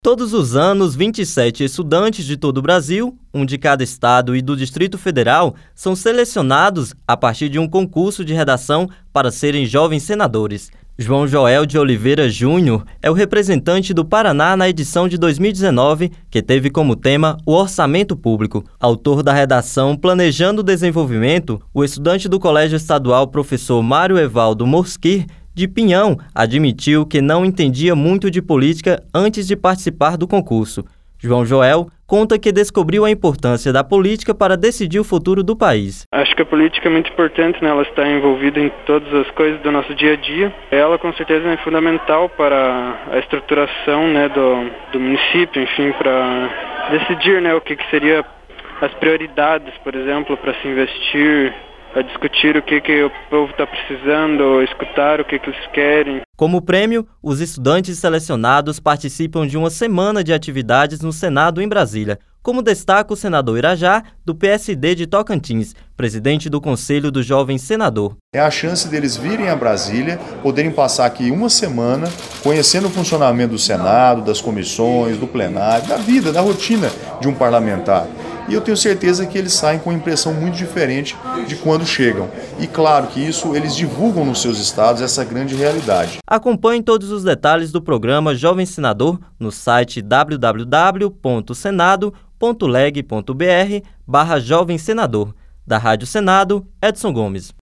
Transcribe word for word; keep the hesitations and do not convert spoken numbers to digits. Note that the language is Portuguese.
Todos os anos, vinte e sete estudantes de todo o Brasil, um de cada estado e do Distrito Federal, são selecionados a partir de um concurso de redação para serem jovens senadores. João Joel de Oliveira Júnior é o representante do Paraná na edição de dois mil e dezenove, que teve como tema o orçamento público. Autor da redação Planejando o Desenvolvimento, o estudante do Colégio Estadual professor Mário Evaldo Mosquir, de Pinhão, admitiu que não entendia muito de política antes de participar do concurso. João Joel conta que descobriu a importância da política para decidir o futuro do país. Acho que a política é muito importante, né? Ela está envolvida em todas as coisas do nosso dia a dia. Ela, com certeza, é fundamental para a estruturação, né, do, do município, enfim, para decidir, né, o que, que seria as prioridades, por exemplo, para se investir, a discutir o que, que o povo está precisando, escutar o que, que eles querem. Como prêmio, os estudantes selecionados participam de uma semana de atividades no Senado em Brasília, como destaca o senador Irajá, do P S D de Tocantins, presidente do Conselho do Jovem Senador. É a chance deles virem a Brasília, poderem passar aqui uma semana conhecendo o funcionamento do Senado, das comissões, do plenário, da vida, da rotina de um parlamentar. E eu tenho certeza que eles saem com uma impressão muito diferente de quando chegam. E claro que isso eles divulgam nos seus estados essa grande realidade. Acompanhe todos os detalhes do programa Jovem Senador no site w w w ponto senado ponto leg ponto br barra Jovem Senador. Da Rádio Senado, Edson Gomes.